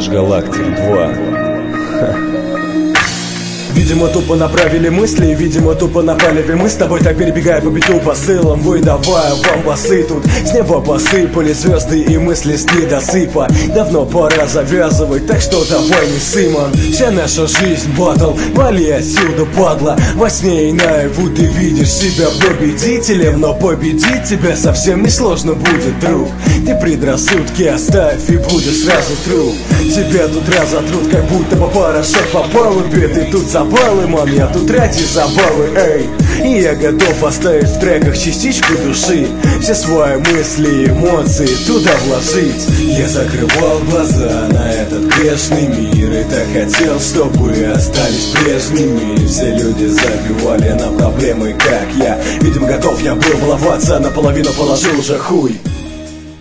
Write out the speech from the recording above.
Межгалактик 2. Видимо, тупо направили мысли, видимо, тупо напали. Мы с тобой так перебегаем по биту посылом, выдавая вам басы. Тут с неба посыпали звезды и мысли с недосыпа. Давно пора завязывать, так что давай не сыман. Вся наша жизнь батл, вали отсюда, падла. Во сне и наяву ты видишь себя победителем, но победить тебя совсем не сложно будет, друг. Ты предрассудки оставь и будет сразу труп. Тебя тут разотрут, как будто бы порошок по палубе. Ты тут забалы, мам, я тут ради забавы, эй. И я готов оставить в треках частичку души, все свои мысли и эмоции туда вложить. Я закрывал глаза на этот грешный мир и так хотел, чтобы остались прежними. Все люди забивали на проблемы, как я. Видимо, готов я был баловаться, наполовину положил уже хуй.